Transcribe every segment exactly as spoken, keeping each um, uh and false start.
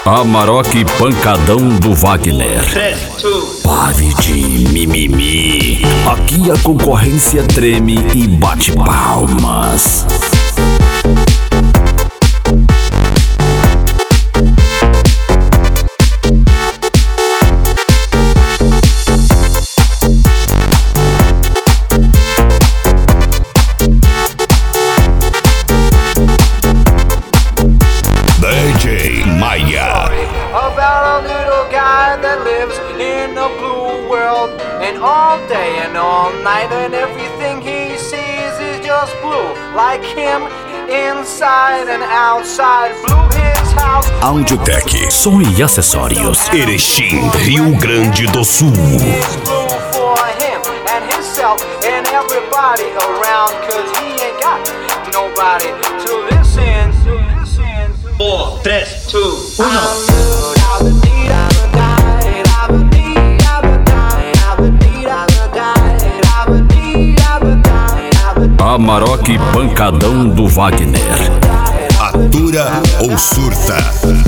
Amarok Pancadão do Wagner. Pare de mimimi. Aqui a concorrência treme e bate palmas. D J Maia. About a little guy that lives in a blue world, and all day and all night, and everything he sees is just blue, like him, inside and outside. Blue his house. Audiotech, Som e acessórios. Erechim, Rio Grande do Sul. It's blue for him and himself and everybody around, cause he ain't got nobody to listen to. four, tres, two, uno. Amarok Pancadão do Wagner. Atura ou surta?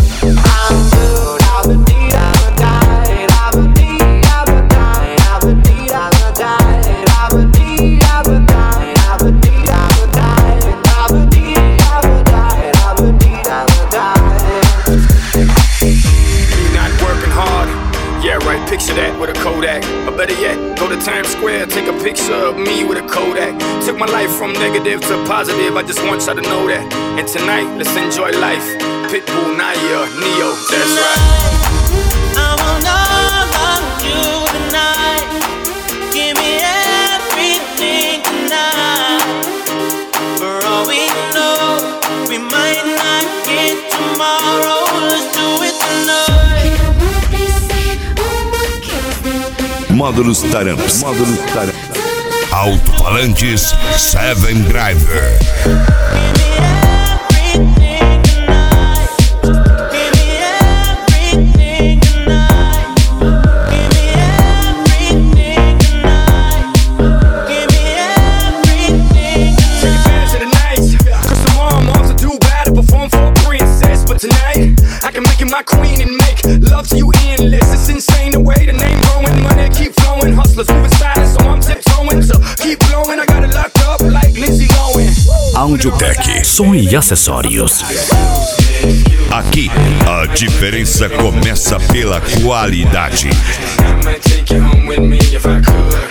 Picture that with a Kodak, or better yet, go to Times Square, take a picture of me with a Kodak. Took my life from negative to positive, I just want y'all to know that. And tonight, let's enjoy life. Pitbull, Naya, Neo, that's right. I will love you tonight. Give me everything tonight. For all we know, we might not get tomorrow. Let's do it tonight. Módulos Taramps. Módulos Taramps. Alto-falantes Seven Driver. My queen and make love to you endless. It's insane the way the name growing, money keep flowing. Hustlers moving silent, so I'm tiptoeing. So keep blowing, I got it locked up like Lindsay Lohan. Audiotech, Som e acessórios. aqui a diferença começa pela qualidade. I'ma take you home with me if I could.